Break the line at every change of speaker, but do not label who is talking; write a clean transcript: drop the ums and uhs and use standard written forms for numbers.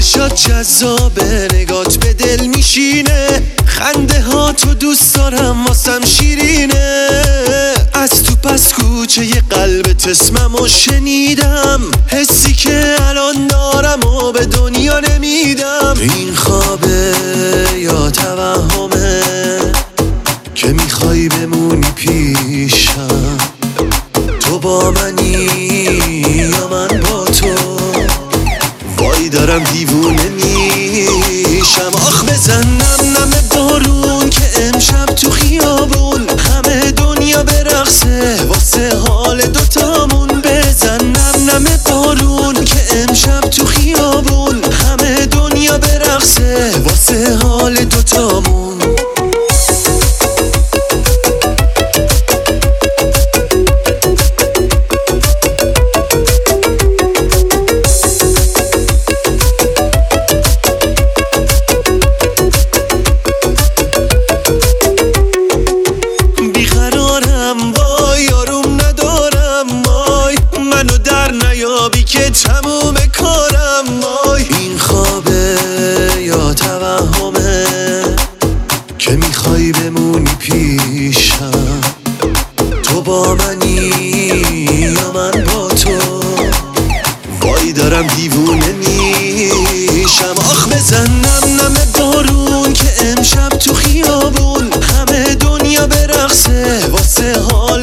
چشات جذابه، نگات به دل میشینه، خنده ها تو دوست دارم واسم شیرینه. از تو پس کوچه ی قلبت اسممو شنیدم، حسی که الان دارم و به دنیا نمیدم. این خوابه یا توهمه که میخوای بمونی پیشم؟ تو با منی یا من با تو؟ وای دارم دیوونه میشم. آخ بزن نم نم بارون که امشب تو خیابون همه دنیا برقصه واسه حال دوتامون. بزن نم نم بارون که امشب تو خیابون همه دنیا برقصه واسه حال دوتامون. که تموم کارم وای. این خوابه یا توهمه که میخوای بمونی پیشم؟ تو با منی یا من با تو؟ وای دارم دیوونه میشم. آخ بزن نم نم بارون که امشب تو خیابون همه دنیا برقصه واسه حال